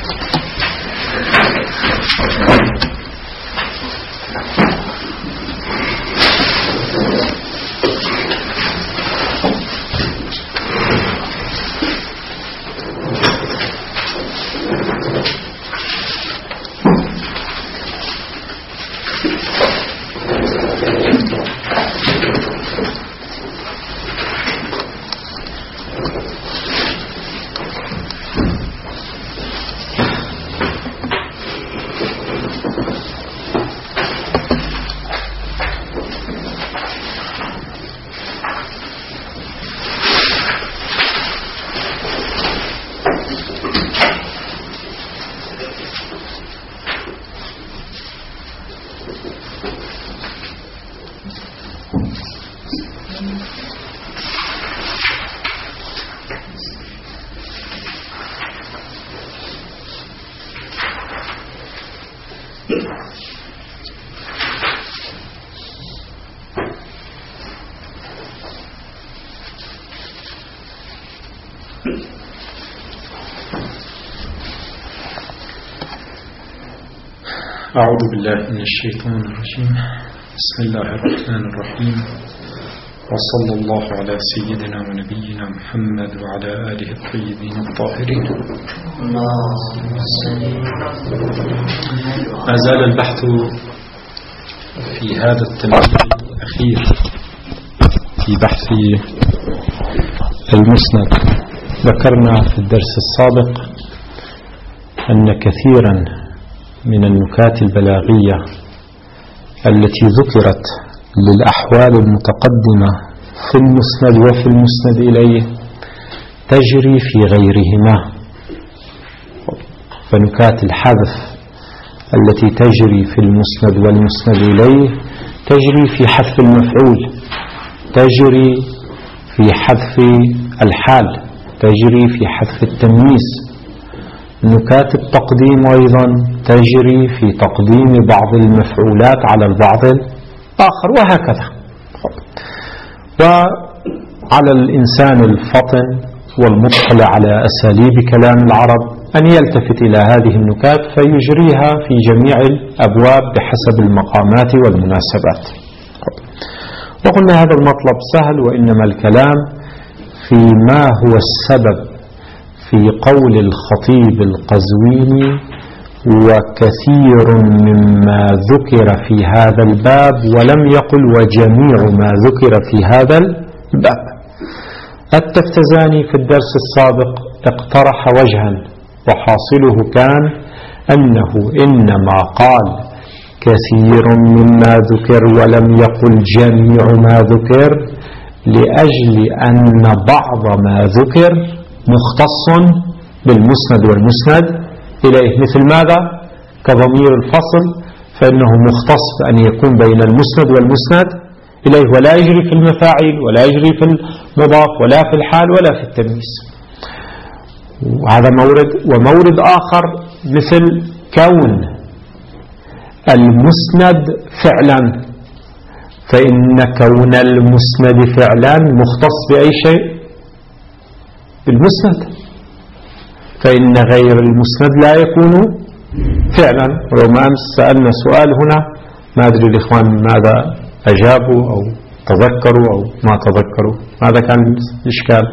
أعوذ بالله من الشيطان الرجيم. بسم الله الرحمن الرحيم، وصلى الله على سيدنا ونبينا محمد وعلى آله الطيبين الطاهرين. ما زال البحث في هذا التمرين الأخير في بحث المسند. ذكرنا في الدرس السابق أن كثيرا من النكات البلاغية التي ذكرت للأحوال المتقدمة في المسند وفي المسند إليه تجري في غيرهما، فنكات الحذف التي تجري في المسند والمسند إليه تجري في حذف المفعول، تجري في حذف الحال، تجري في حذف التمييز. نكات التقديم أيضا تجري في تقديم بعض المفعولات على البعض الآخر، وهكذا. وعلى الإنسان الفطن والمطلع على أساليب كلام العرب أن يلتفت إلى هذه النكات فيجريها في جميع الأبواب بحسب المقامات والمناسبات. وقلنا هذا المطلب سهل، وإنما الكلام في ما هو السبب في قول الخطيب القزويني وكثير مما ذكر في هذا الباب، ولم يقل وجميع ما ذكر في هذا الباب. التفتزاني في الدرس السابق اقترح وجها، وحاصله كان أنه إنما قال كثير مما ذكر ولم يقل جميع ما ذكر لأجل أن بعض ما ذكر مختص بالمسند والمسند إليه. مثل ماذا؟ كضمير الفصل، فإنه مختص بأن يكون بين المسند والمسند إليه، ولا يجري في المفاعيل ولا يجري في المضاف ولا في الحال ولا في التمييز. وهذا مورد. ومورد آخر مثل كون المسند فعلا، فإن كون المسند فعلا مختص بأي شيء؟ بالمسند، فإن غير المسند لا يكون فعلا. ولو ما أمس سألنا سؤال هنا، ما أدري الإخوان ماذا أجابوا أو تذكروا أو ما تذكروا. ماذا كان الإشكال؟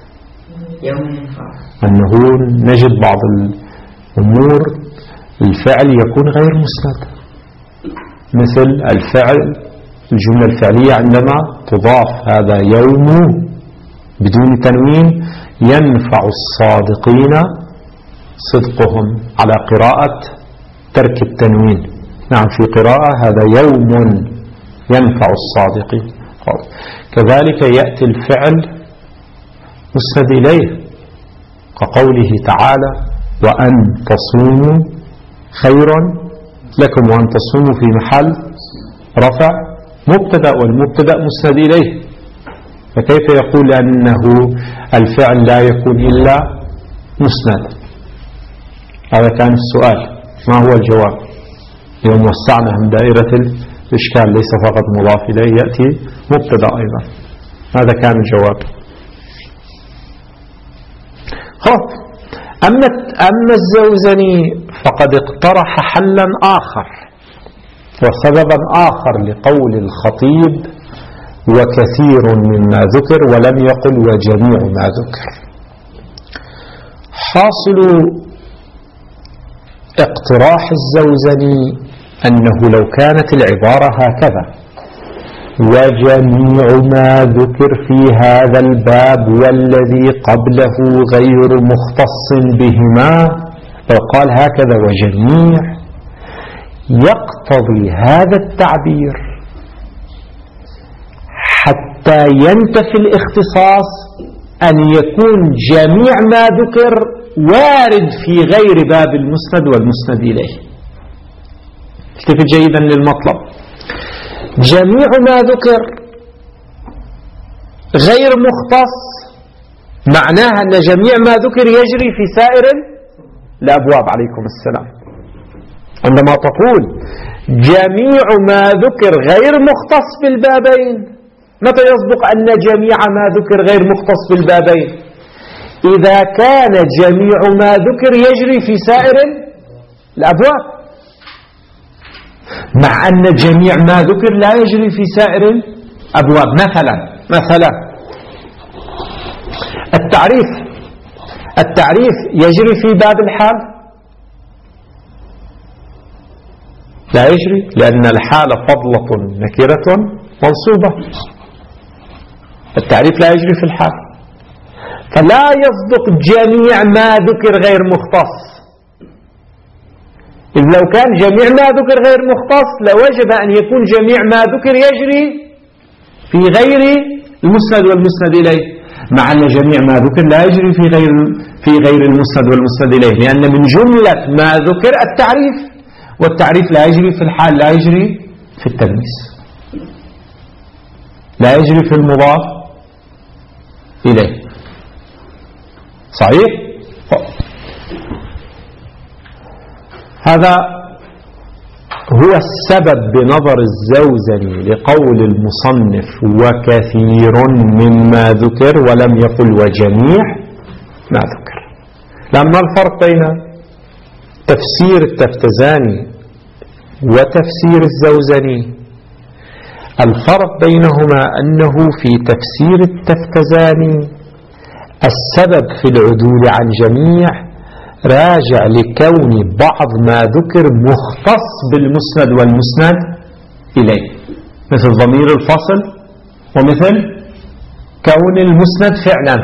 أنه نجد بعض الأمور الفعل يكون غير مسند، مثل الفعل، الجملة الفعلية عندما تضاف هذا يوم بدون تنوين ينفع الصادقين صدقهم، على قراءة ترك التنوين. نعم، في قراءة هذا يوم ينفع الصادقين. كذلك يأتي الفعل مسند إليه، كقوله تعالى وأن تصوموا خير لكم، وأن تصوموا في محل رفع مبتدأ، والمبتدأ مسند إليه. فكيف يقول أنه الفعل لا يكون إلا مسند؟ هذا كان السؤال. ما هو الجواب؟ يوم وسعنا من دائرة الإشكال، ليس فقط مضاف إليه، يأتي مبتدأ أيضا. هذا كان الجواب. أما الزوزني فقد اقترح حلا آخر وسببا آخر لقول الخطيب وكثير مما ذكر ولم يقل وجميع ما ذكر. حاصل اقتراح الزوزني أنه لو كانت العبارة هكذا وجميع ما ذكر في هذا الباب والذي قبله غير مختص بهما، لو قال هكذا وجميع، يقتضي هذا التعبير حتى ينتفي الاختصاص أن يكون جميع ما ذكر وارد في غير باب المسند والمسند إليه. التفت جيدا للمطلب. جميع ما ذكر غير مختص معناها أن جميع ما ذكر يجري في سائر الأبواب. عليكم السلام. عندما تقول جميع ما ذكر غير مختص بالبابين، متى يصدق أن جميع ما ذكر غير مختص بالبابين؟ إذا كان جميع ما ذكر يجري في سائر الأبواب، مع أن جميع ما ذكر لا يجري في سائر الأبواب. مثلا التعريف يجري في باب الحال؟ لا يجري، لأن الحال فضلة نكرة منصوبة. التعريف لا يجري في الحال، فلا يصدق جميع ما ذكر غير مختص. إذ لو كان جميع ما ذكر غير مختص لوجب أن يكون جميع ما ذكر يجري في غير المسند والمسند إليه، مع أن جميع ما ذكر لا يجري في غير المسند والمسند إليه، لأن من جملة ما ذكر التعريف، والتعريف لا يجري في الحال، لا يجري في التمييز، لا يجري في المضاف إليه. صحيح؟ هذا هو السبب بنظر الزوزني لقول المصنف وكثير مما ذكر ولم يقل وجميع ما ذكر. لما الفرق بين تفسير التفتزاني وتفسير الزوزني، الفرق بينهما أنه في تفسير التفتزاني السبب في العدول عن جميع راجع لكون بعض ما ذكر مختص بالمسند والمسند إليه، مثل ضمير الفصل ومثل كون المسند فعلا.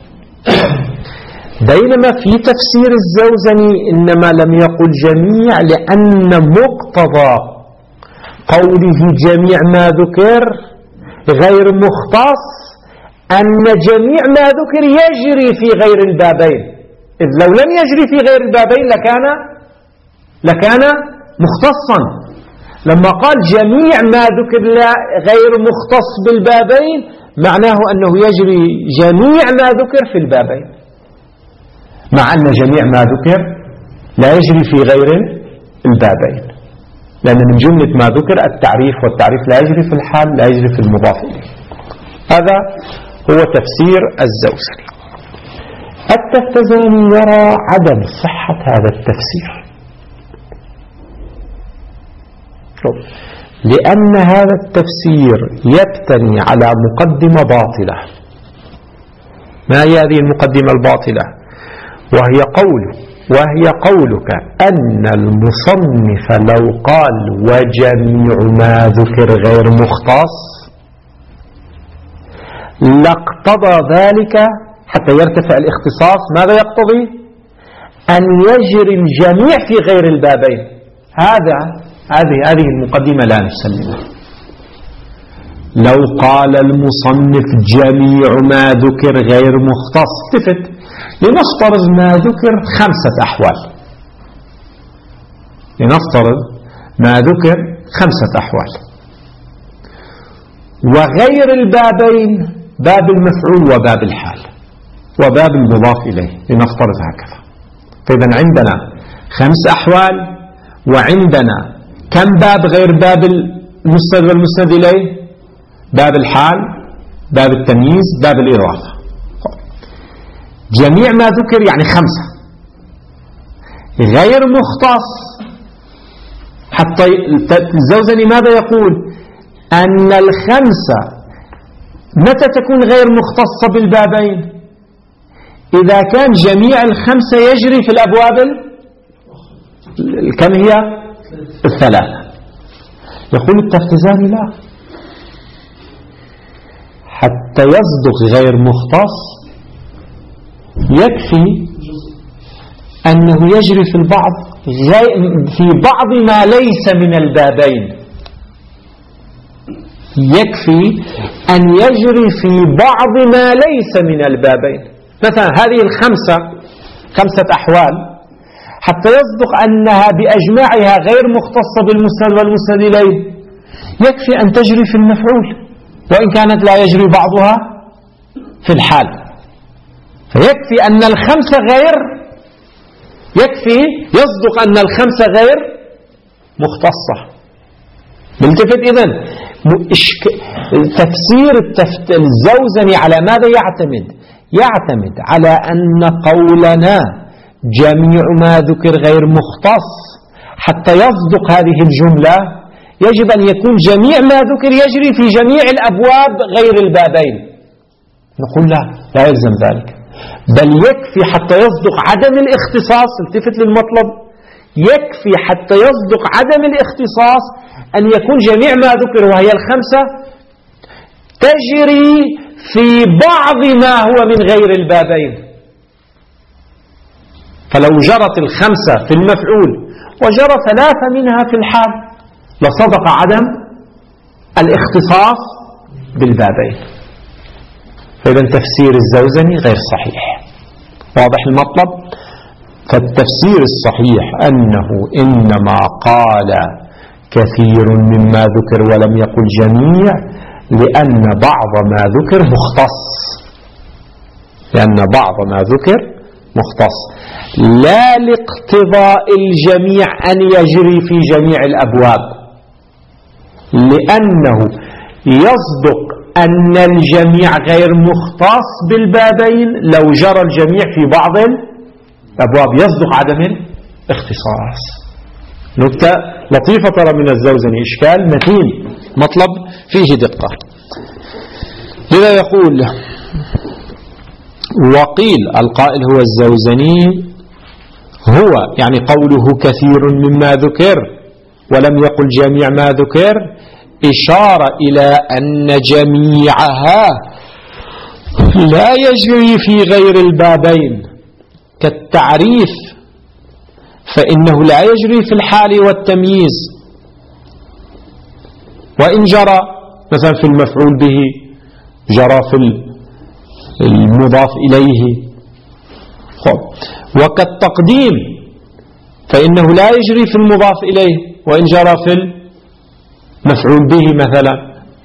بينما في تفسير الزوزني إنما لم يقل جميع، لأن مقتضى قوله جميع ما ذكر غير مختص أن جميع ما ذكر يجري في غير البابين، إذ لو لم يجري في غير البابين لكان مختصا. لما قال جميع ما ذكر غير مختص بالبابين معناه أنه يجري جميع ما ذكر في البابين، مع أن جميع ما ذكر لا يجري في غير البابين، لأن من جملة ما ذكر التعريف، والتعريف لا يجري في الحال، لا يجري في المضاف إليه. هذا هو تفسير الزوزني. التفتزاني يرى عدم صحة هذا التفسير، لأن هذا التفسير يبتني على مقدمة باطلة. ما هي هذه المقدمة الباطلة؟ وهي قولك أن المصنف لو قال وجميع ما ذكر غير مختص لاقتضى ذلك حتى يرتفع الاختصاص. ماذا يقتضي؟ أن يجري الجميع في غير البابين. هذه المقدمة لا نسلمها. لو قال المصنف جميع ما ذكر غير مختص، التفت، لنفترض ما ذكر 5 أحوال، لنفترض ما ذكر 5 أحوال، وغير البابين باب المفعول وباب الحال وباب المضاف إليه، لنفترض هكذا. فإذا عندنا 5 أحوال، وعندنا كم باب غير باب المسند والمسند إليه؟ باب الحال، باب التمييز، باب الإضافة. جميع ما ذكر يعني 5، غير مختص. حتى الزوزني ماذا يقول؟ أن الخمسة متى تكون غير مختصة بالبابين؟ إذا كان جميع الخمسة يجري في الأبواب كم هي؟ الثلاثة. يقول التفتزاني لا، حتى يصدق غير مختص يكفي أنه يجري في البعض في بعض ما ليس من البابين. يكفي أن يجري في بعض ما ليس من البابين. مثلا هذه خمسة أحوال حتى يصدق أنها بأجمعها غير مختصة بالمسند والمسند إليه، يكفي أن تجري في المفعول وإن كانت لا يجري بعضها في الحال. فيكفي أن الخمسة غير، يكفي يصدق أن الخمسة غير مختصة. بالتفت إذن تفسير الزوزني على ماذا يعتمد؟ يعتمد على أن قولنا جميع ما ذكر غير مختص. حتى يصدق هذه الجملة يجب أن يكون جميع ما ذكر يجري في جميع الأبواب غير البابين. نقول لا يلزم ذلك، بل يكفي حتى يصدق عدم الاختصاص. التفت للمطلب، يكفي حتى يصدق عدم الاختصاص أن يكون جميع ما ذكر وهي الخمسة تجري في بعض ما هو من غير البابين. فلو جرت الخمسة في المفعول وجرى ثلاثة منها في الحال لصدق عدم الاختصاص بالبابين. فإذا تفسير الزوزني غير صحيح. واضح المطلب؟ فالتفسير الصحيح أنه إنما قال كثير مما ذكر ولم يقل جميع، لأن بعض ما ذكر مختص، لأن بعض ما ذكر مختص، لا لاقتضاء الجميع أن يجري في جميع الأبواب، لأنه يصدق أن الجميع غير مختص بالبابين لو جرى الجميع في بعض الأبواب، يصدق عدم الاختصاص. نكتة لطيفة ترى من الزوزني، إشكال متين، مطلب فيه دقة. لذا يقول وقيل، القائل هو الزوزني، هو يعني قوله كثير مما ذكر ولم يقل جميع ما ذكر إشارة إلى أن جميعها لا يجري في غير البابين كالتعريف، فإنه لا يجري في الحال والتمييز، وإن جرى مثلا في المفعول به جرى في المضاف إليه. وكالتقديم فإنه لا يجري في المضاف إليه وإن جرى في المفعول به مثلا.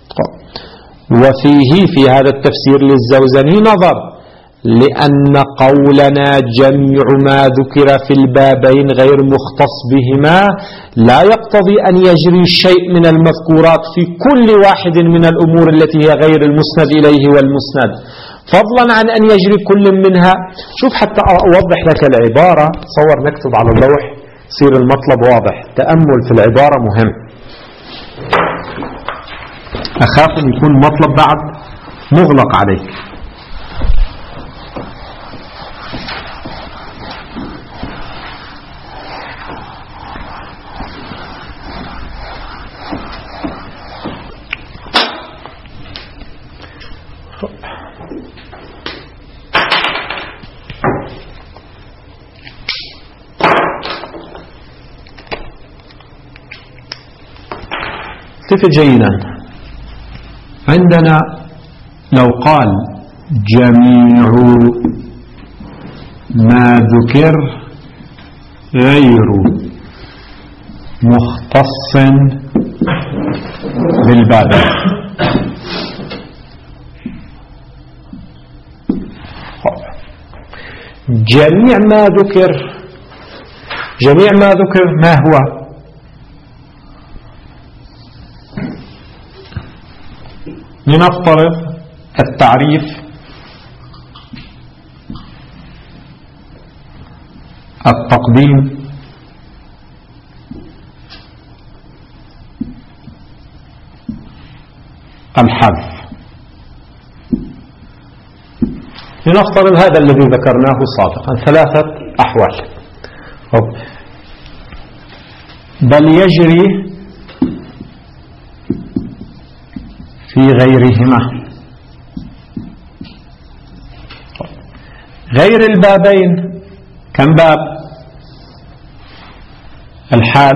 وفيه في هذا التفسير للزوزني نظر، لأن قولنا جميع ما ذكر في البابين غير مختص بهما لا يقتضي أن يجري شيء من المذكورات في كل واحد من الأمور التي هي غير المسند إليه والمسند، فضلا عن أن يجري كل منها. شوف حتى أوضح لك العبارة، صور نكتب على اللوح يصير المطلب واضح. تأمل في العبارة مهم، أخاف أن يكون مطلب بعد مغلق عليك. التفت جيدا، عندنا لو قال جميع ما ذكر غير مختص بالباب، جميع ما ذكر، جميع ما ذكر ما هو؟ لنفترض التعريف والتقديم الحذف. لنفترض هذا الذي ذكرناه سابقا 3 أحوال، بل يجري في غيرهما. غير البابين كم باب؟ الحال،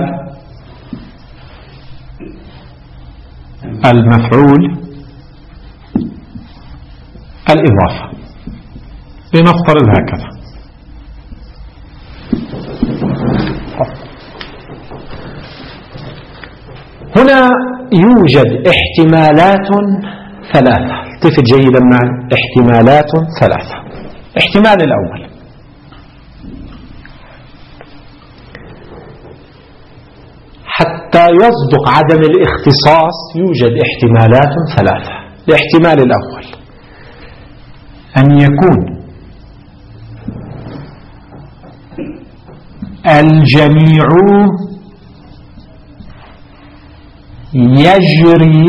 المفعول، الإضافة. لنفترض هكذا. هنا يوجد احتمالات 3. التفت جيدا معي، احتمالات 3. احتمال الأول: حتى يصدق عدم الاختصاص يوجد احتمالات 3. الاحتمال الأول أن يكون الجميع يجري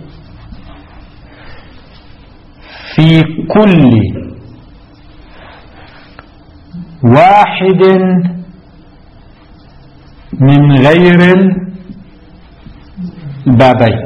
في كل واحد من غير البابين.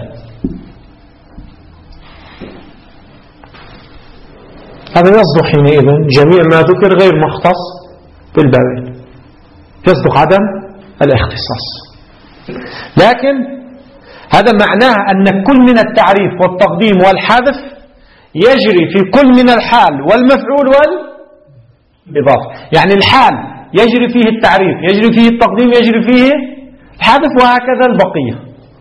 هذا يصدق حينئذ جميع ما ذكر غير مختص بالبابين، يصدق عدم الاختصاص. لكن هذا معناه أن كل من التعريف والتقديم والحذف يجري في كل من الحال والمفعول والإضافة. يعني الحال يجري فيه التعريف، يجري فيه التقديم، يجري فيه الحذف، وهكذا البقية.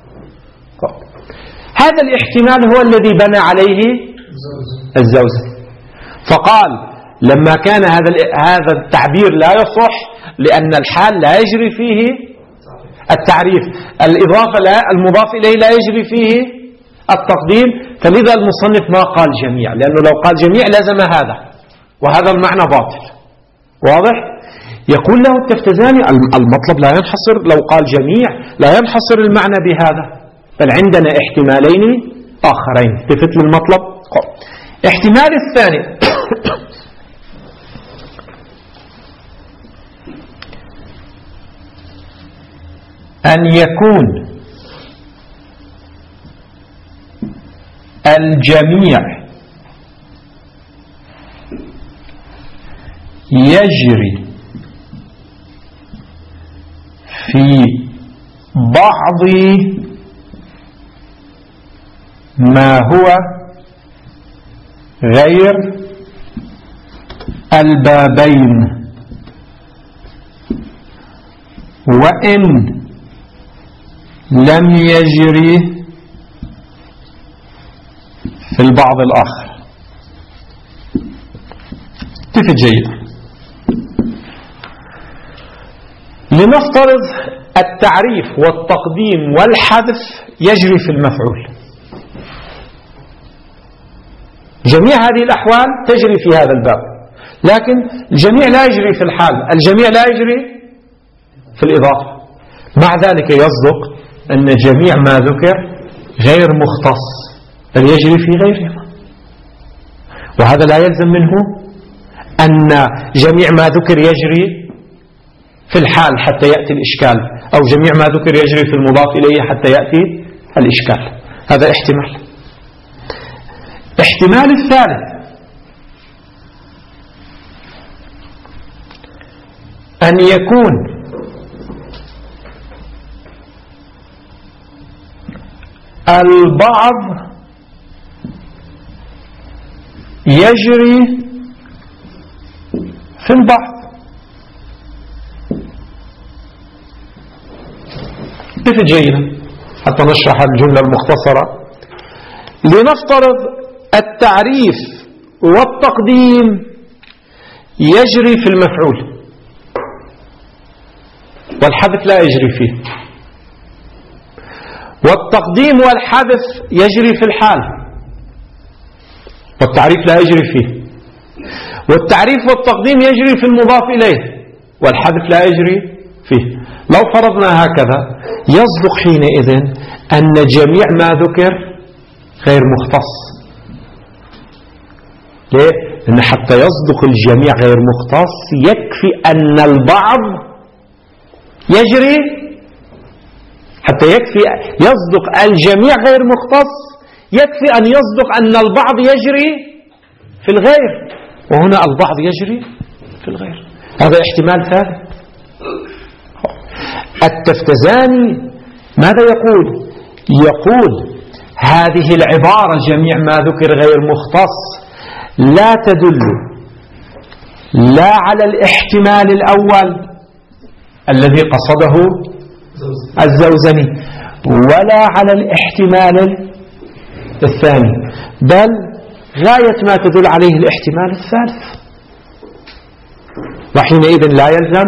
هذا الاحتمال هو الذي بنى عليه الزوزة، فقال لما كان هذا التعبير لا يصح لأن الحال لا يجري فيه التعريف، الإضافة لا، المضاف إليه لا يجري فيه التقديم، فلذا المصنف ما قال جميع، لأنه لو قال جميع لازم هذا، وهذا المعنى باطل. واضح؟ يقول له التفتزاني المطلب لا ينحصر، لو قال جميع لا ينحصر المعنى بهذا، بل عندنا احتمالين آخرين. تفت للمطلب. احتمال الثاني أن يكون الجميع يجري في بعض ما هو غير البابين، وإن لم يجري في البعض الآخر. تفت جيدا. لنفترض التعريف والتقديم والحذف يجري في المفعول. جميع هذه الأحوال تجري في هذا الباب، لكن الجميع لا يجري في الحال، الجميع لا يجري في الإضافة. مع ذلك يصدق أن جميع ما ذكر غير مختص، بل يجري في غيرهما، وهذا لا يلزم منه أن جميع ما ذكر يجري في الحال حتى يأتي الإشكال، أو جميع ما ذكر يجري في المضاف إليه حتى يأتي الإشكال. هذا احتمال. احتمال الثالث أن يكون البعض يجري في البعض. كيف جيدا حتى نشرح الجملة المختصرة. لنفترض التعريف والتقديم يجري في المفعول والحذف لا يجري فيه، والتقديم والحذف يجري في الحال والتعريف لا يجري فيه، والتعريف والتقديم يجري في المضاف إليه والحذف لا يجري فيه. لو فرضنا هكذا يصدق حينئذ أن جميع ما ذكر غير مختص. ليه؟ لأن حتى يصدق الجميع غير مختص يكفي أن البعض يجري، حتى يكفي يصدق الجميع غير مختص يكفي أن يصدق أن البعض يجري في الغير، وهنا البعض يجري في الغير. هذا احتمال ثالث. التفتزاني ماذا يقول؟ يقول هذه العبارة جميع ما ذكر غير مختص لا تدل لا على الاحتمال الأول الذي قصده الزوزني ولا على الاحتمال الثاني، بل غاية ما تدل عليه الاحتمال الثالث، وحينئذ لا يلزم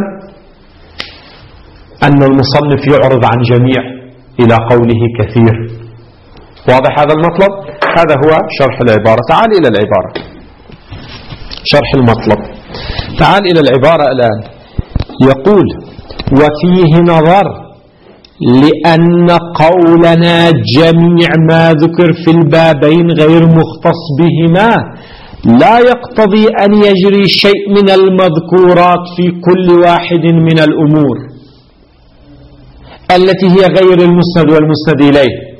أن المصنف يعرض عن جميع إلى قوله كثير. واضح هذا المطلب؟ هذا هو شرح العبارة. تعال إلى العبارة، شرح المطلب. تعال إلى العبارة الآن. يقول وفيه نظر لأن قولنا جميع ما ذكر في البابين غير مختص بهما لا يقتضي أن يجري شيء من المذكورات في كل واحد من الأمور التي هي غير المسند والمسند إليه.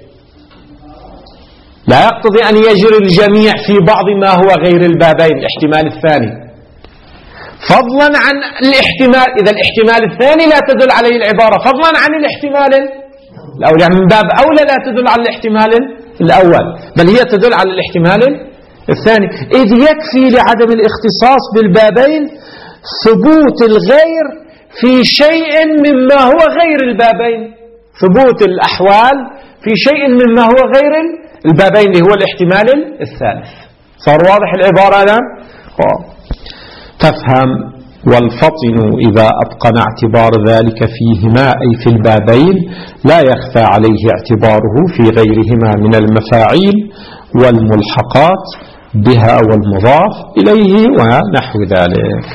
لا يقتضي أن يجري الجميع في بعض ما هو غير البابين، الاحتمال الثاني، فضلا عن الاحتمال. إذا الاحتمال الثاني لا تدل عليه العبارة، فضلا عن الاحتمال الأول، يعني من باب أولى لا تدل على الاحتمال الأول، بل هي تدل على الاحتمال الثاني، إذ يكفي لعدم الاختصاص بالبابين ثبوت الغير في شيء مما هو غير البابين، ثبوت الأحوال في شيء مما هو غير البابين اللي هو الاحتمال الثالث. صار واضح العبارة الآن؟ تفهم والفطن إذا أتقن اعتبار ذلك فيهما أي في البابين لا يخفى عليه اعتباره في غيرهما من المفاعيل والملحقات بها والمضاف إليه ونحو ذلك.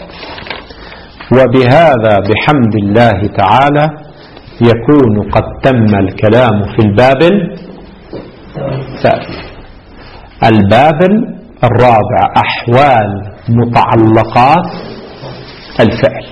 وبهذا بحمد الله تعالى يكون قد تم الكلام في الباب الثالث. الباب الرابع أحوال متعلقات الفعل.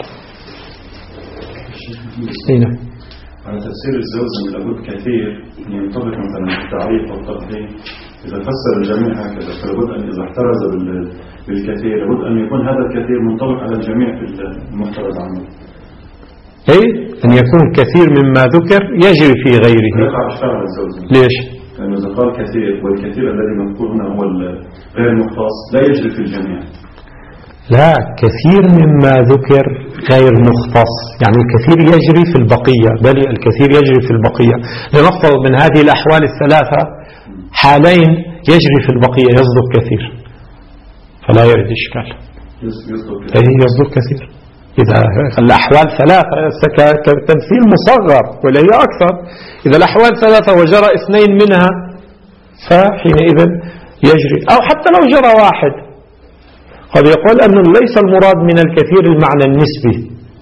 هنا على تفسير الزوزن لابد كثير ينطبق مثلا التعريف والتقديم. إذا فسر الجميع هكذا فلابد أن إذا احترز بالكثير لابد أن يكون هذا الكثير منطبق على الجميع في المحترز عنه. أي أن يكون كثير مما ذكر يجري في غيره. ليش؟ لأنه إذا قال كثير والكثير الذي مذكور هنا هو غير مختص لا يجري في الجميع. لا، كثير مما ذكر غير مختص، يعني الكثير يجري في البقية، بل الكثير يجري في البقية. لنفترض من هذه الأحوال الثلاثة حالين يجري في البقية يصدق كثير، فلا يرد إشكال. يصدق كثير إذا الأحوال ثلاثة كتمثيل مصغر ولا هي أكثر. إذا الأحوال ثلاثة وجرى اثنين منها فحينئذ يجري، أو حتى لو جرى واحد. قد يقول أنه ليس المراد من الكثير المعنى النسبي،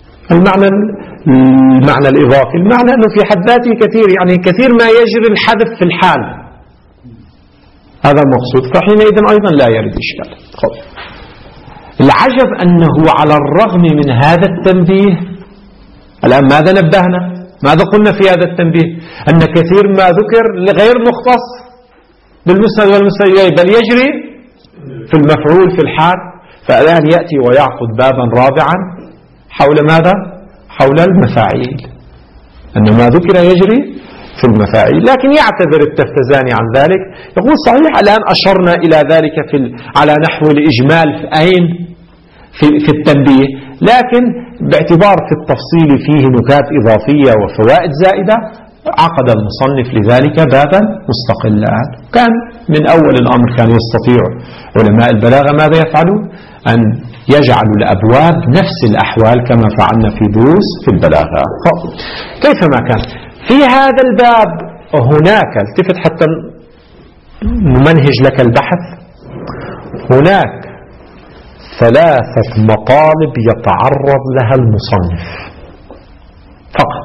المعنى الإضافي، المعنى أنه في حد ذاته كثير، يعني كثير ما يجري الحذف في الحال، هذا مقصود، فحينئذ أيضا لا يرد إشكال. العجب أنه على الرغم من هذا التنبيه، الآن ماذا نبهنا؟ ماذا قلنا في هذا التنبيه؟ أن كثير ما ذكر غير مختص بالمسند والمسند إليه، بل يجري في المفعول في الحال. فالآن يأتي ويعقد بابا رابعا حول ماذا؟ حول المفاعيل، أن ما ذكر يجري في المفاعيل. لكن يعتذر التفتزاني عن ذلك، يقول صحيح الآن أشرنا إلى ذلك على نحو الإجمال في التنبيه، لكن باعتبار في التفصيل فيه نكات إضافية وفوائد زائدة عقد المصنف لذلك بابا مستقلا. كان من أول الأمر كان يستطيع علماء البلاغة ماذا يفعلون؟ أن يجعلوا الأبواب نفس الأحوال كما فعلنا في دروس في البلاغة. كيفما كان في هذا الباب هناك، التفت حتى نمنهج لك البحث، هناك 3 مطالب يتعرض لها المصنف فقط.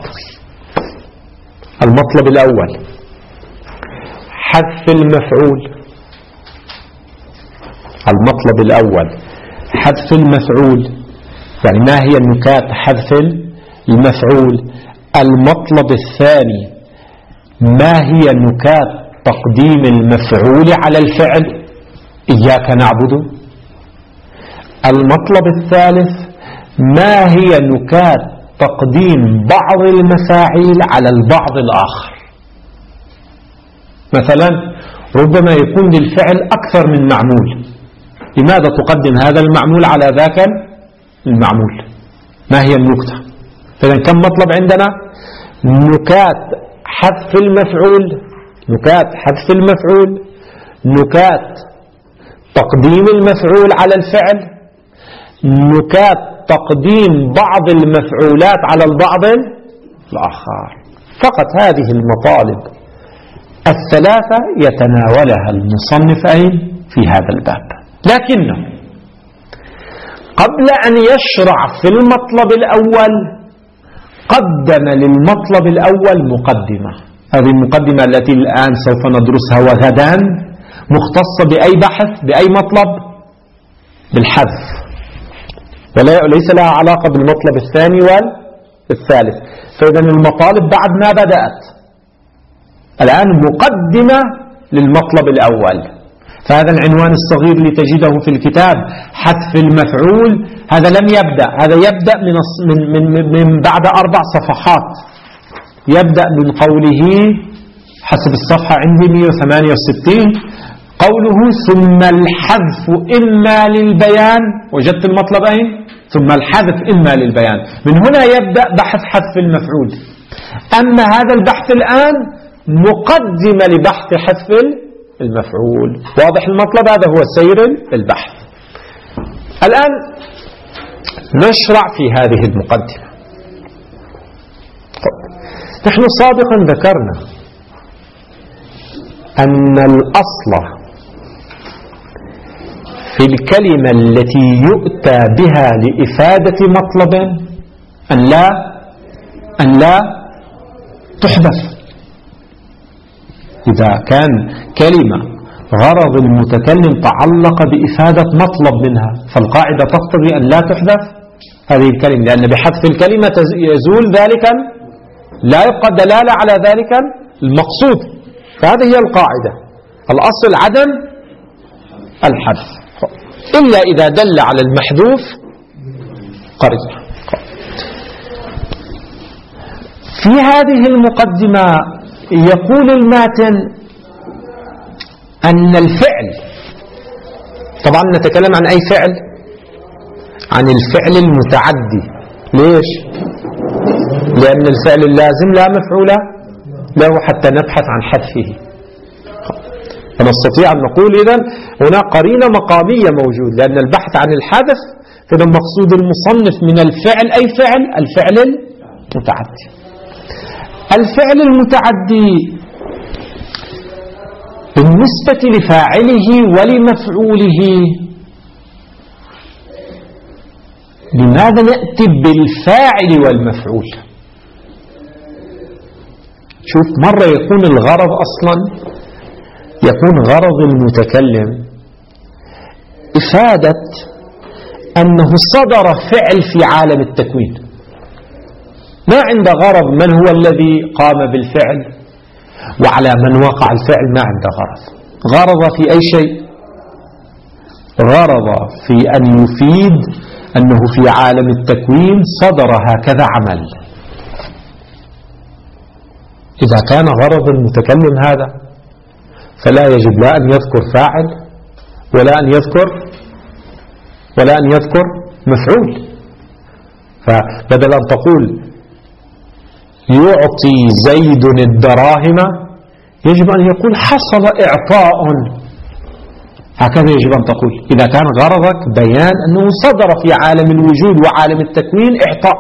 المطلب الأول حذف المفعول. المطلب الأول حذف المفعول، يعني ما هي النكات حذف المفعول. المطلب الثاني ما هي نكات تقديم المفعول على الفعل، إياك نعبد. المطلب الثالث ما هي نكات تقديم بعض المفاعيل على البعض الآخر. مثلا ربما يكون للفعل أكثر من معمول، لماذا تقدم هذا المعمول على ذاك المعمول؟ ما هي النكتة؟ فإذا كم مطلب عندنا؟ نكات حذف المفعول، نكات حذف المفعول، نكات تقديم المفعول على الفعل، نكات تقديم بعض المفعولات على البعض الآخر. فقط هذه المطالب 3 يتناولها المصنف في هذا الباب. لكنه قبل أن يشرع في المطلب الأول قدم للمطلب الأول مقدمة. هذه المقدمة التي الآن سوف ندرسها وغدا مختصة بأي بحث، بأي مطلب؟ بالحذف، وليس لها علاقة بالمطلب الثاني والثالث. فإذا المطالب بعد ما بدأت الآن مقدمة للمطلب الأول. فهذا العنوان الصغير اللي تجده في الكتاب حذف المفعول هذا لم يبدأ، هذا يبدأ من بعد 4 صفحات. يبدأ من قوله حسب الصفحة عندي 168 قوله ثم الحذف إما للبيان. وجدت المطلب أين؟ ثم الحذف إما للبيان. من هنا يبدأ بحث حذف المفعول. أما هذا البحث الآن مقدمة لبحث حذف المفعول. واضح المطلب؟ هذا هو سير البحث. الآن نشرع في هذه المقدمة. نحن سابقا ذكرنا أن الأصل في الكلمة التي يؤتى بها لإفادة مطلب أن لا تحذف. إذا كان كلمة غرض المتكلم تعلق بإفادة مطلب منها فالقاعدة تقتضي أن لا تحذف هذه الكلمة، لأن بحذف الكلمة يزول ذلك، لا يبقى دلالة على ذلك المقصود. فهذه هي القاعدة، الأصل عدم الحذف إلا إذا دل على المحذوف قرينة. في هذه المقدمة يقول الماتن أن الفعل، طبعا نتكلم عن أي فعل؟ عن الفعل المتعدي. ليش؟ لأن الفعل اللازم لا مفعول له حتى نبحث عن حذفه. فنستطيع أن نقول إذن هنا قرينة مقامية موجود، لأن البحث عن الحذف فإذا مقصود المصنف من الفعل أي فعل؟ الفعل المتعدي. الفعل المتعدي بالنسبة لفاعله ولمفعوله لماذا نأتي بالفاعل والمفعول؟ شوف، مرة يكون الغرض أصلا يكون غرض المتكلم إفادة أنه صدر فعل في عالم التكوين، ما عند غرض من هو الذي قام بالفعل وعلى من وقع الفعل، ما عنده غرض في أي شيء، غرض في أن يفيد أنه في عالم التكوين صدر هكذا عمل. إذا كان غرض المتكلم هذا فلا يجب لا أن يذكر فاعل ولا أن يذكر مفعول. فبدل أن تقول يعطي زيد الدراهم يجب أن يقول حصل إعطاء، هكذا يجب أن تقول إذا كان غرضك بيان أنه صدر في عالم الوجود وعالم التكوين إعطاء.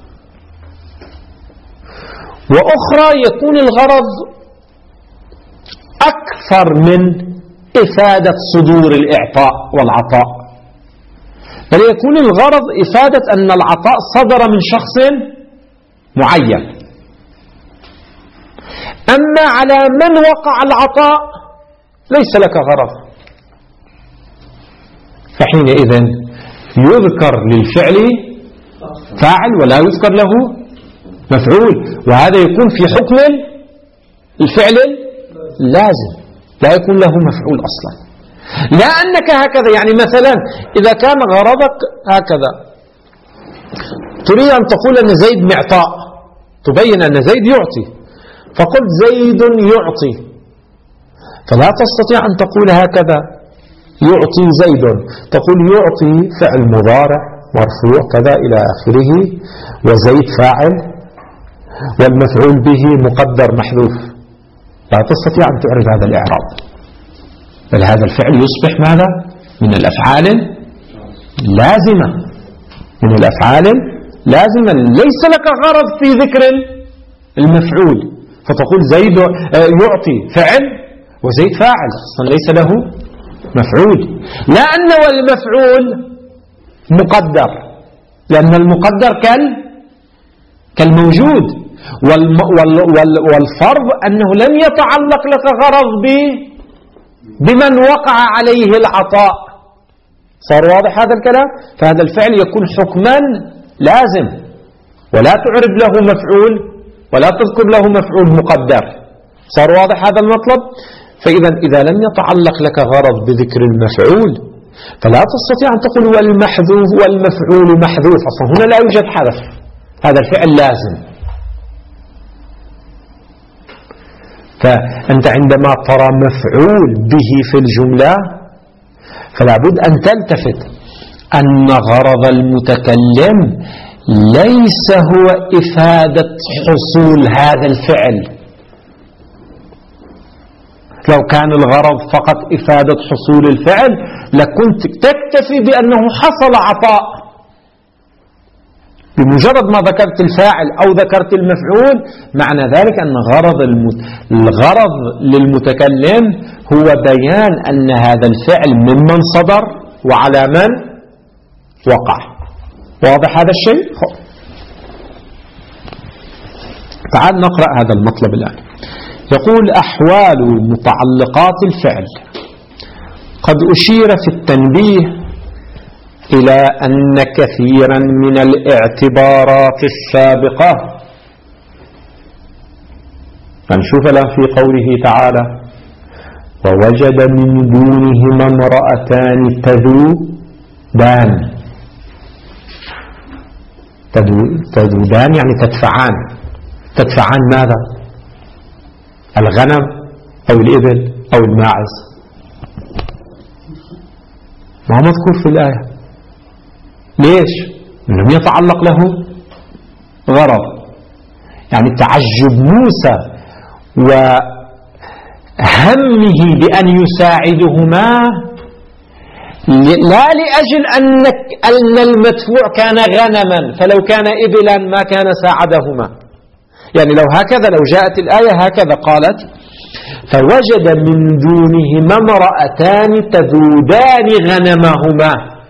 وأخرى يكون الغرض أكثر من إفادة صدور الإعطاء والعطاء، بل يكون الغرض إفادة أن العطاء صدر من شخص معين. أما على من وقع العطاء ليس لك غرض، فحينئذ يذكر للفعل فاعل ولا يذكر له مفعول، وهذا يكون في حكم الفعل اللازم، لا يكون له مفعول أصلا. لا أنك هكذا، يعني مثلا إذا كان غرضك هكذا تريد أن تقول أن زيد معطاء، تبين أن زيد يعطي، فقلت زيد يعطي، فلا تستطيع أن تقول هكذا يعطي زيد، تقول يعطي فعل مضارع مرفوع كذا إلى آخره، وزيد فاعل والمفعول به مقدر محذوف، لا تستطيع أن تعرف هذا الإعراب، بل هذا الفعل يصبح ماذا؟ من الأفعال لازمة، من الأفعال لازمة، ليس لك غرض في ذكر المفعول، فتقول زيد يعطي فعل وزيد فاعل، أصلا ليس له مفعول، لا أنه المفعول مقدر، لأن المقدر كالموجود، والفرض أنه لم يتعلق لك غرض بمن وقع عليه العطاء. صار واضح هذا الكلام؟ فهذا الفعل يكون حكما لازم، ولا تعرب له مفعول ولا تذكر له مفعول مقدر. صار واضح هذا المطلب؟ فإذا لم يتعلق لك غرض بذكر المفعول فلا تستطيع أن تقول والمحذوف والمفعول محذوف، أصلا هنا لا يوجد حذف، هذا الفعل لازم. فأنت عندما ترى مفعول به في الجملة فلا بد أن تلتفت أن غرض المتكلم ليس هو إفادة حصول هذا الفعل. لو كان الغرض فقط إفادة حصول الفعل لكنت تكتفي بأنه حصل عطاء، بمجرد ما ذكرت الفاعل أو ذكرت المفعول معنى ذلك أن الغرض للمتكلم هو بيان أن هذا الفعل ممن صدر وعلى من وقع. واضح هذا الشيء؟ تعال نقرأ هذا المطلب الآن. يقول أحوال متعلقات الفعل. قد أشير في التنبيه إلى أن كثيرا من الاعتبارات السابقة، فنشوف الآن في قوله تعالى ووجد من دونهما امرأتان تذودان يعني تدفعان ماذا؟ الغنم أو الإبل أو الماعز، ما مذكور في الآية. ليش؟ لم يتعلق له غرض. يعني تعجب موسى وهمه بأن يساعدهما لا لأجل أن المدفوع كان غنما، فلو كان إبلا ما كان ساعدهما. يعني لو جاءت الآية هكذا قالت فوجد من دونهما امرأتان تذودان غنمهما،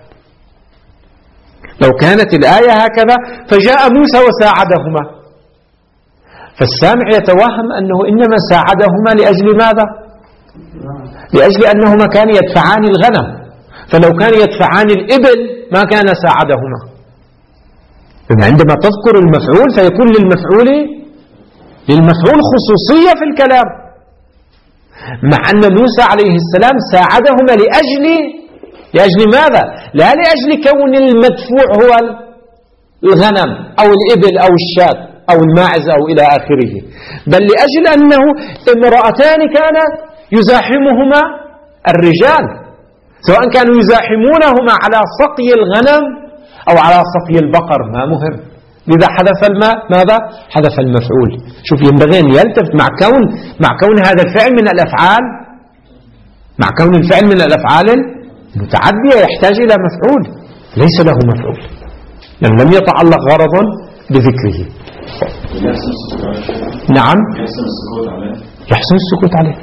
لو كانت الآية هكذا فجاء موسى وساعدهما، فالسامع يتوهم أنه إنما ساعدهما لأجل ماذا؟ لأجل أنهما كانوا يدفعان الغنم، فلو كانوا يدفعان الإبل ما كان ساعدهما. عندما تذكر المفعول فيكون للمفعول خصوصية في الكلام، مع أن موسى عليه السلام ساعدهما لأجل ماذا؟ لا لأجل كون المدفوع هو الغنم أو الإبل أو الشاة أو الماعز أو إلى آخره، بل لأجل أنه امرأتان كان يزاحمهما الرجال، سواء كانوا يزاحمونهما على سقي الغنم أو على سقي البقر ما مهم، لذا حدث ماذا؟ حدث المفعول. شوف ينبغي أن يلتفت مع كون هذا الفعل من الأفعال، مع كون الفعل من الأفعال المتعدية يحتاج إلى مفعول، ليس له مفعول لأن لم يتعلق غرض بذكره. نعم يحسن السكوت عليه،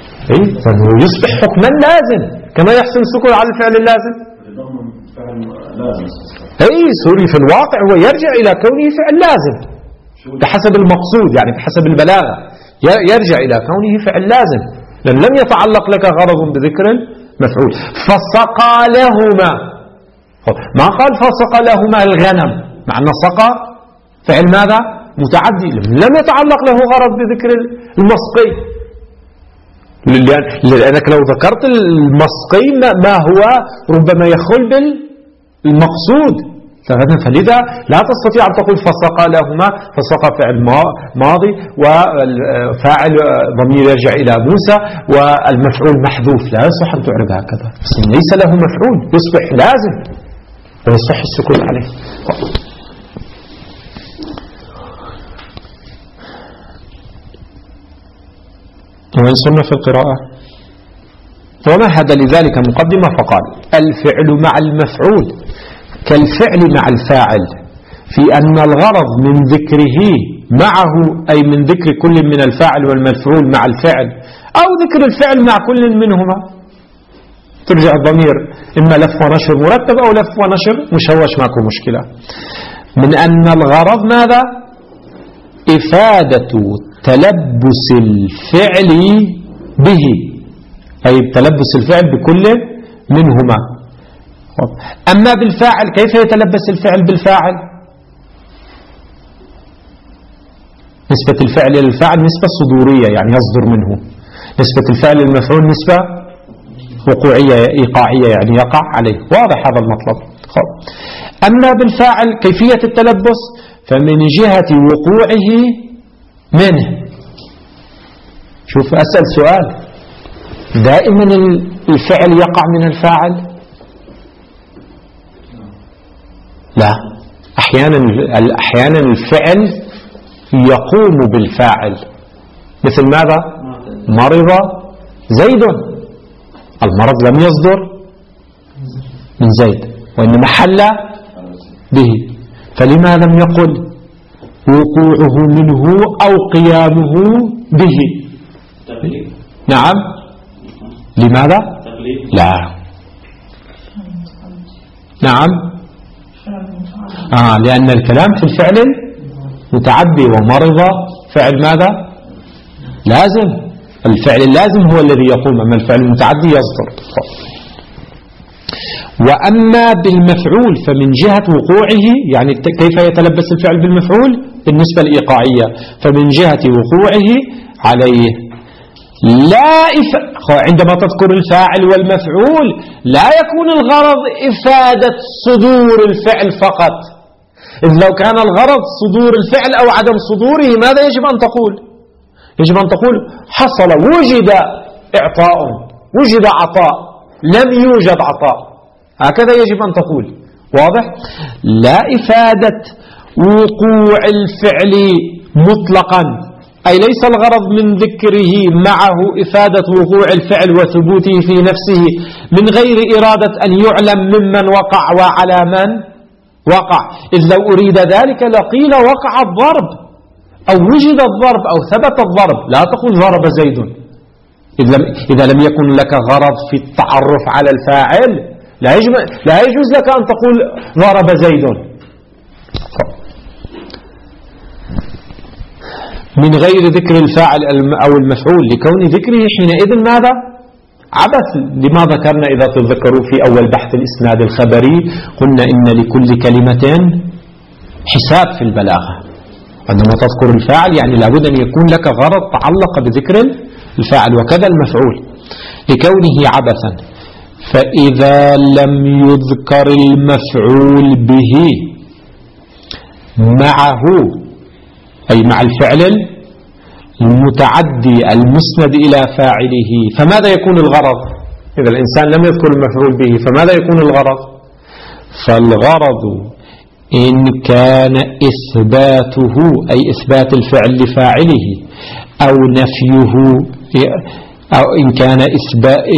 فإنه يصبح حكما لازم كما يحسن السكوت على الفعل اللازم. سوري في الواقع هو يرجع إلى كونه فعل لازم بحسب المقصود، يعني بحسب البلاغة يرجع إلى كونه فعل لازم، لأن لم يتعلق لك غرض بذكر مفعول. فسقى لهما، ما قال فسقى لهما الغنم، مع أن سقى فعل ماذا؟ متعدي، لم يتعلق له غرض بذكر المسقي، لأنك لو ذكرت المسقي ما هو ربما يخل بالمقصود، فلذا لا تستطيع أن تقول فسقى لهما، فسقى فعل ماضي وفاعل ضمير يرجع إلى موسى والمفعول محذوف، لا يصح أن تعرب هكذا، ليس له مفعول يصبح لازم ويصح السكوت عليه. وإن صرنا في القراءة ومهد لذلك مقدمة فقال الفعل مع المفعول كالفعل مع الفاعل، في أن الغرض من ذكره معه أي من ذكر كل من الفاعل والمفعول مع الفعل، أو ذكر الفعل مع كل منهما، ترجع الضمير إما لف ونشر مرتب أو لف ونشر مشوش، ماكو مشكلة، من أن الغرض ماذا؟ إفادة تلبس الفعل به، أي تلبس الفعل بكل منهما. أما بالفاعل كيف يتلبس الفعل بالفاعل؟ نسبة الفعل إلى الفاعل نسبة صدورية، يعني يصدر منه، نسبة الفعل للمفعول نسبة وقوعية إيقاعية، يعني يقع عليه، واضح هذا المطلب. أما بالفاعل كيفية التلبس فمن جهة وقوعه منه. شوف أسأل سؤال، دائما الفعل يقع من الفاعل؟ لا، أحيانا الفعل يقوم بالفاعل، مثل ماذا؟ مرض زيد، المرض لم يصدر من زيد وإنما حل به، فلما لم يقل وقوعه منه أو قيامه به؟ نعم، لماذا؟ لا، نعم، لأن الكلام في الفعل متعدي، ومرض فعل ماذا؟ لازم، الفعل اللازم هو الذي يقوم، أما الفعل المتعدي يصدر. وأما بالمفعول فمن جهة وقوعه، يعني كيف يتلبس الفعل بالمفعول بالنسبة الإيقاعية، فمن جهة وقوعه عليه لا عندما تذكر الفاعل والمفعول لا يكون الغرض إفادة صدور الفعل فقط، إذ لو كان الغرض صدور الفعل أو عدم صدوره ماذا يجب أن تقول؟ يجب أن تقول حصل، وجد إعطاء، وجد عطاء، لم يوجد عطاء، هكذا يجب أن تقول، واضح؟ لا إفادة وقوع الفعل مطلقا، أي ليس الغرض من ذكره معه إفادة وقوع الفعل وثبوته في نفسه من غير إرادة أن يعلم ممن وقع وعلى من وقع، إذ لو أريد ذلك لقيل وقع الضرب أو وجد الضرب أو ثبت الضرب، لا تقول ضرب زيد، إذا لم يكن لك غرض في التعرف على الفاعل لا يجوز لك أن تقول ضرب زيد. من غير ذكر الفاعل أو المفعول لكون ذكره حينئذ ماذا؟ عبث. لما ذكرنا إذا تذكروا في أول بحث الإسناد الخبري قلنا إن لكل كلمة حساب في البلاغة، عندما تذكر الفاعل يعني لابد أن يكون لك غرض تعلق بذكر الفاعل، وكذا المفعول لكونه عبثا. فإذا لم يذكر المفعول به معه أي مع الفعل المتعدي المسند إلى فاعله، فماذا يكون الغرض؟ إذا الإنسان لم يذكر المفعول به فماذا يكون الغرض؟ فالغرض إن كان إثباته أي إثبات الفعل لفاعله أو نفيه، أو إن كان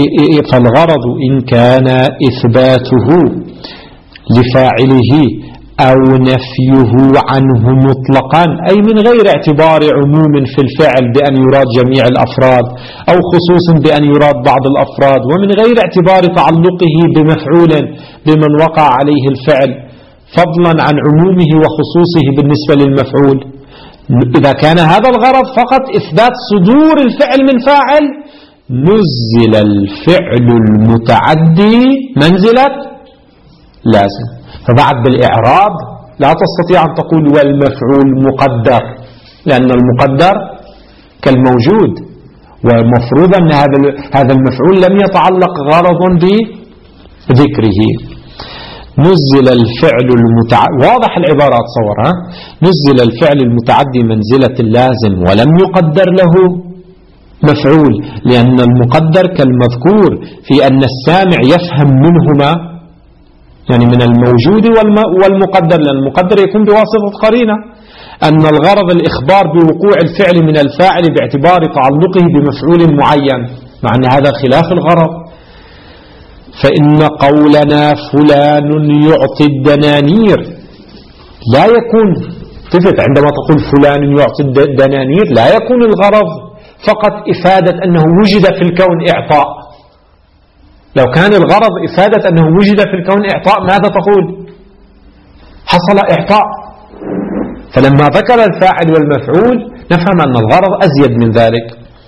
فالغرض إن كان إثباته لفاعله أو نفيه عنه مطلقا، أي من غير اعتبار عموم في الفعل بأن يراد جميع الأفراد، أو خصوص بأن يراد بعض الأفراد، ومن غير اعتبار تعلقه بمفعول بمن وقع عليه الفعل، فضلا عن عمومه وخصوصه بالنسبة للمفعول. إذا كان هذا الغرض فقط إثبات صدور الفعل من فاعل، نزل الفعل المتعدي منزلة لازم. فبعد بالإعراب لا تستطيع أن تقول والمفعول مقدر، لأن المقدر كالموجود، ومفروض أن هذا المفعول لم يتعلق غرض بذكره. نزل الفعل المتعدي، واضح العبارات صورها، نزل الفعل المتعدي منزلة اللازم ولم يقدر له مفعول، لأن المقدر كالمذكور في أن السامع يفهم منهما، يعني من الموجود والمقدر، لأن المقدر يكون بواسطة قرينة، أن الغرض الإخبار بوقوع الفعل من الفاعل باعتبار تعلقه بمفعول معين، مع أن هذا خلاف الغرض. فإن قولنا فلان يعطي الدنانير لا يكون، تفت عندما تقول فلان يعطي الدنانير لا يكون الغرض فقط إفادة أنه وجد في الكون إعطاء. لو كان الغرض إفادة أنه وجد في الكون إعطاء ماذا تقول؟ حصل إعطاء. فلما ذكر الفاعل والمفعول نفهم أن الغرض أزيد من ذلك،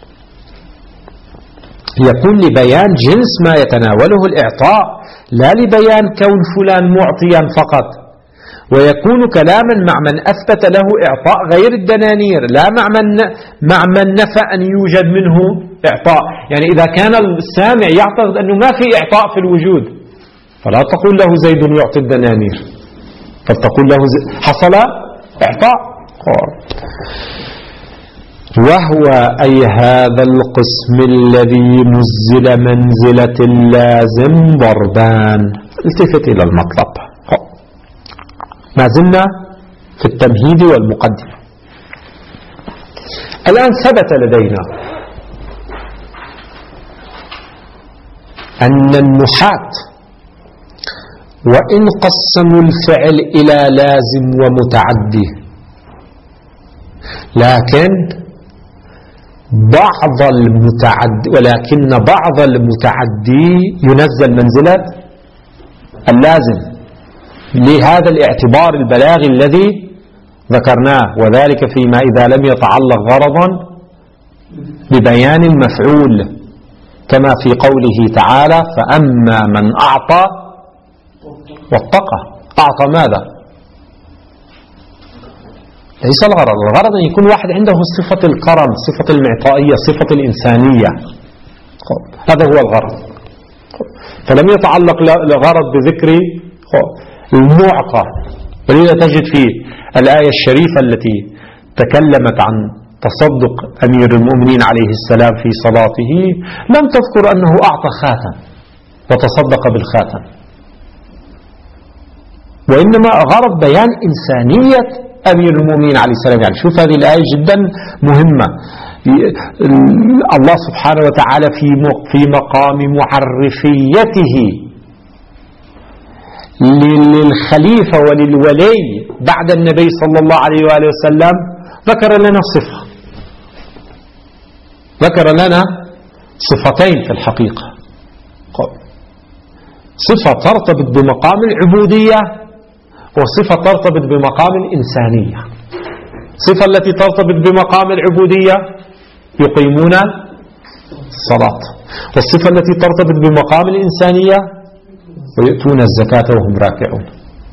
يكون لبيان جنس ما يتناوله الإعطاء، لا لبيان كون فلان معطيا فقط. ويكون كلاما مع من أثبت له إعطاء غير الدنانير، لا مع من نفى أن يوجد منه إعطاء. يعني إذا كان السامع يعتقد أنه ما في إعطاء في الوجود، فلا تقول له زيد يعطي الدنانير، فتقول له حصل إعطاء. وهو أي هذا القسم الذي نزل منزلة اللازم ضربان. التفت إلى المطلب، ما زلنا في التمهيد والمقدمة. الآن ثبت لدينا أن النحاة وإن قسموا الفعل إلى لازم ومتعدي، ولكن بعض المتعدي ينزل منزلة اللازم لهذا الاعتبار البلاغي الذي ذكرناه، وذلك فيما إذا لم يتعلق غرضا ببيان المفعول، كما في قوله تعالى فأما من أعطى واتقى. أعطى ماذا؟ ليس الغرض. الغرض أن يكون واحد عنده صفة الكرم، صفة المعطائية، صفة الإنسانية، هذا هو الغرض. فلم يتعلق الغرض بذكر المعطى. ولذا تجد في الآية الشريفة التي تكلمت عن تصدق أمير المؤمنين عليه السلام في صلاته لم تذكر أنه أعطى خاتم وتصدق بالخاتم، وإنما غرض بيان إنسانية أمير المؤمنين عليه السلام. يعني شوف هذه الآية جدا مهمة. الله سبحانه وتعالى في مقام معرفيته للخليفة وللولي بعد النبي صلى الله عليه وآله وسلم ذكر لنا صفة، ذكر لنا صفتين في الحقيقة. صفة ترتبط بمقام العبودية، وصفة ترتبط بمقام الإنسانية. الصفة التي ترتبط بمقام العبودية يقيمون الصلاة، والصفة التي ترتبط بمقام الإنسانية ويؤتون الزكاة وهم راكعون.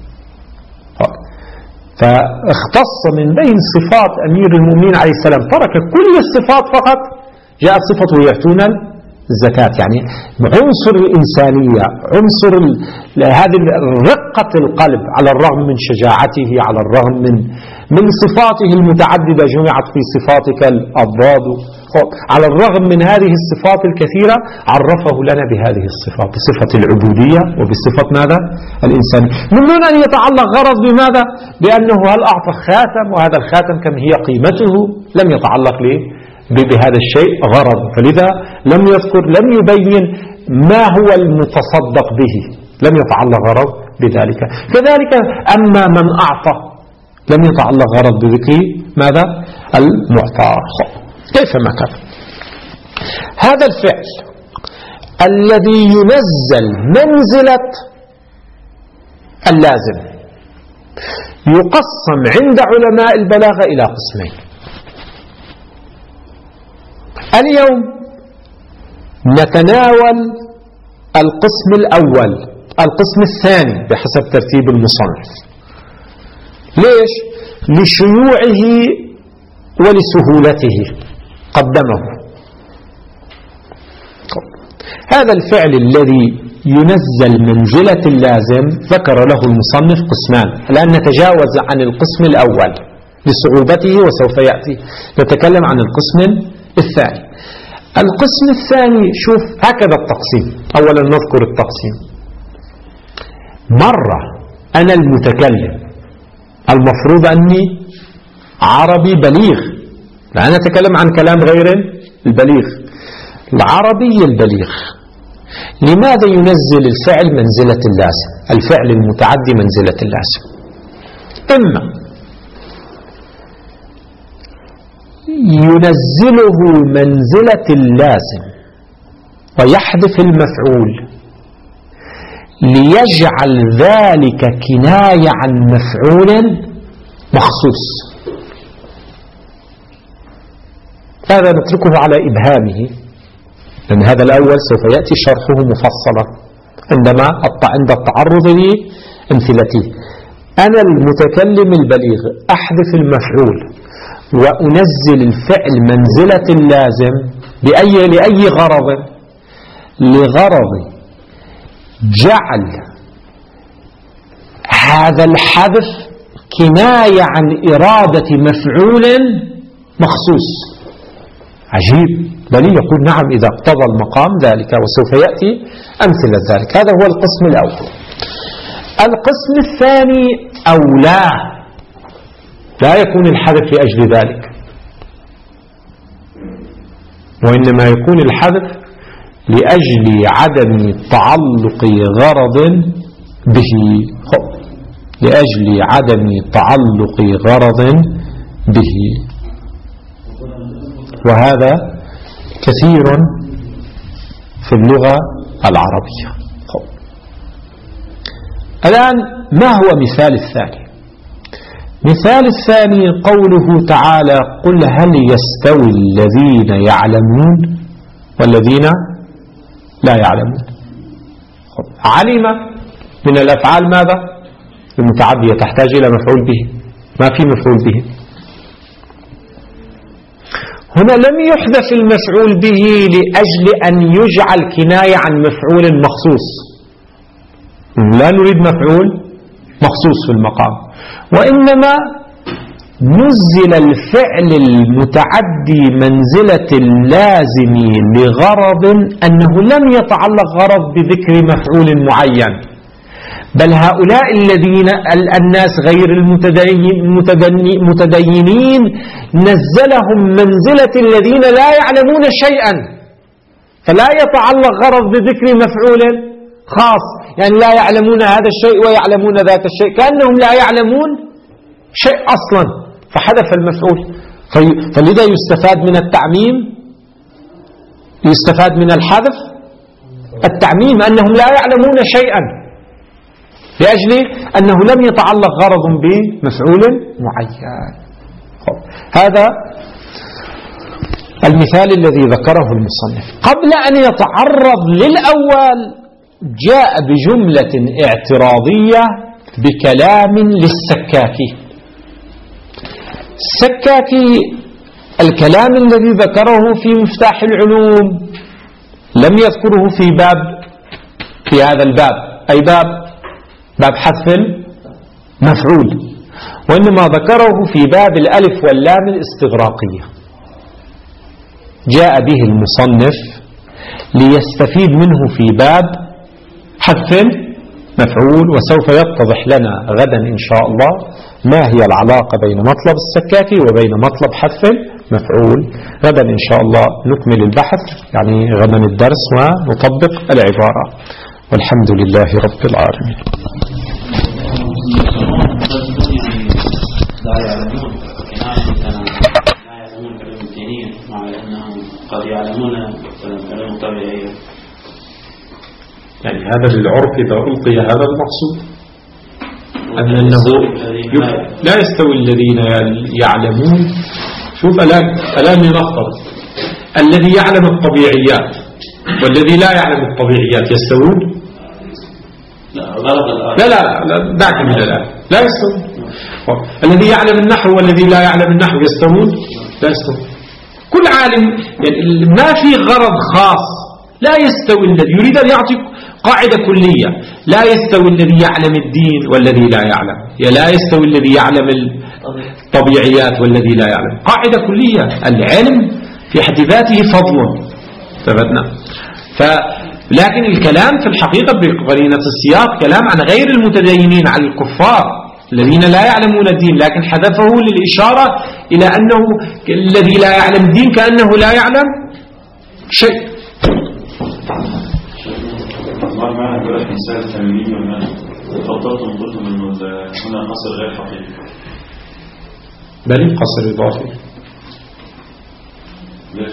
فاختص من بين صفات أمير المؤمنين عليه السلام، ترك كل الصفات فقط جاءت صفته يؤتون الزكاة. يعني عنصر الإنسانية، عنصر هذه رقة القلب، على الرغم من شجاعته، على الرغم من صفاته المتعددة جمعت في صفاتك الأضداد، على الرغم من هذه الصفات الكثيرة عرفه لنا بهذه الصفات، بصفة العبودية وبصفة ماذا؟ الإنسانية، من دون أن يتعلق غرض بماذا؟ بأنه هل أعطى خاتم، وهذا الخاتم كم هي قيمته، لم يتعلق بهذا الشيء غرض. فلذا لم يبين ما هو المتصدق به، لم يتعلق غرض بذلك. كذلك أما من أعطى لم يتعلق غرض بذكر ماذا؟ المعطى. كيفما كان هذا الفعل الذي ينزل منزلة اللازم يقسم عند علماء البلاغة إلى قسمين. اليوم نتناول القسم الأول، القسم الثاني بحسب ترتيب المصنف. ليش؟ لشيوعه ولسهولته قدمه. هذا الفعل الذي ينزل منزلة اللازم ذكر له المصنف قسمان. الآن نتجاوز عن القسم الأول لصعوبته وسوف يأتي نتكلم عن القسم الثاني. القسم الثاني شوف هكذا التقسيم. أولا نذكر التقسيم. مرة أنا المتكلم المفروض أني عربي بليغ، لا نتكلم عن كلام غير البليغ، العربي البليغ. لماذا ينزل الفعل منزلة اللازم؟ الفعل المتعدي منزلة اللازم إما ينزله منزلة اللازم ويحذف المفعول ليجعل ذلك كناية عن مفعول مخصوص. هذا نتركه على إبهامه، لأن هذا الأول سوف يأتي شرحه مفصلا عند التعرض لأمثلته. أنا المتكلم البليغ أحذف المفعول وأنزل الفعل منزلة اللازم لأي غرض؟ لغرض جعل هذا الحذف كناية عن إرادة مفعول مخصوص. عجيب، بل يقول نعم إذا اقتضى المقام ذلك، وسوف يأتي أمثلة ذلك. هذا هو القسم الأول. القسم الثاني أو لا يكون الحذف لأجل ذلك، وإنما يكون الحذف لأجل عدم تعلق غرض به، لأجل عدم تعلق غرض به. وهذا كثير في اللغة العربية. الآن ما هو مثال الثاني؟ مثال الثاني قوله تعالى قل هل يستوي الذين يعلمون والذين لا يعلمون. علم من الأفعال ماذا؟ المتعدية تحتاج إلى مفعول به، ما في مفعول به. هنا لم يحذف المفعول به لأجل أن يجعل كناية عن مفعول مخصوص، لا نريد مفعول مخصوص في المقام، وإنما نزل الفعل المتعدي منزلة اللازم لغرض أنه لم يتعلق غرض بذكر مفعول معين، بل هؤلاء الذين الناس غير المتدينين نزلهم منزلة الذين لا يعلمون شيئا، فلا يتعلق غرض بذكر مفعول خاص، يعني لا يعلمون هذا الشيء ويعلمون ذاك الشيء، كأنهم لا يعلمون شيء أصلا، فحذف المفعول. فلذا يستفاد من التعميم، يستفاد من الحذف التعميم أنهم لا يعلمون شيئا لأجل أنه لم يتعلق غرض بمفعول معين. هذا المثال الذي ذكره المصنف. قبل أن يتعرض للأول جاء بجملة اعتراضية بكلام للسكاكي. السكاكي الكلام الذي ذكره في مفتاح العلوم لم يذكره في هذا الباب، أي باب حذف المفعول، وإنما ذكره في باب الألف واللام الاستغراقية. جاء به المصنف ليستفيد منه في باب حذف المفعول، وسوف يتضح لنا غدا إن شاء الله ما هي العلاقة بين مطلب السكاكي وبين مطلب حذف المفعول. غدا إن شاء الله نكمل البحث، يعني غدا الدرس ونطبق العبارة. والحمد لله رب العالمين. لا يعلمون كناية لا يعلمون علوم الدينية مع أنهم قد يعلمون علوم طبيعية. يعني هذا بالعرف إذا ألقي هذا المقصود أنه لا يستوي الذين يعلمون. شوف الآن نفترض الذي يعلم الطبيعيات والذي لا يعلم الطبيعيات يستوون؟ لا دعك من الآن لا يستوون. الذي يعلم النحو والذي لا يعلم النحو يستوون؟ لا يستوون. كل عالم يعني ما في غرض خاص. لا يستوي الذي يريد أن يعطي قاعدة كلية. لا يستوي الذي يعلم الدين والذي لا يعلم. لا يستوي الذي يعلم الطبيعيات والذي لا يعلم. قاعدة كلية. العلم في حد ذاته فضل. ثبتنا. لكن الكلام في الحقيقة بقرينة السياق كلام عن غير المتدينين، عن الكفار الذين لا يعلمون الدين، لكن حذفه للإشارة إلى أنه الذي لا يعلم الدين كأنه لا يعلم شيء. ما معنى كل مثال تميمي وما فضلتم قلتم أنه هنا قصر غير حقيقي بل قصر إضافي. ليش؟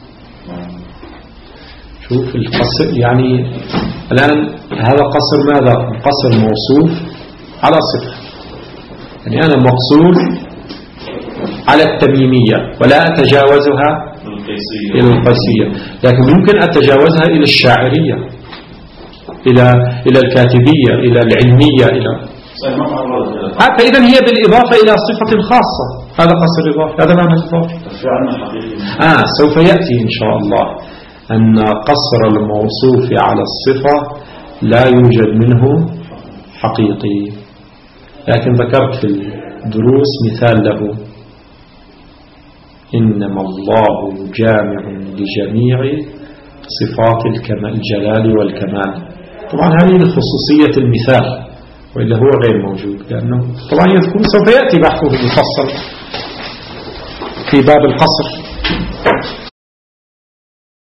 شوف القصر يعني الآن هذا قصر ماذا؟ قصر موصوف على صفة. يعني أنا مقصور على التميمية ولا أتجاوزها إلى القيسية، لكن ممكن أتجاوزها إلى الشاعرية، إلى الكاتبية، إلى العلمية، إلى فإذا هي بالإضافة إلى صفة خاصة. هذا قصر إضافي. هذا معنى الإضافي. سوف يأتي إن شاء الله أن قصر الموصوف على الصفة لا يوجد منه حقيقي، لكن ذكرت في الدروس مثال له: إنما الله جامع لجميع صفات الجلال والكمال. طبعا هذه خصوصية المثال، وإلا هو غير موجود، لأنه طبعا يذكر سوف يأتي بحثه المفصل في باب القصر.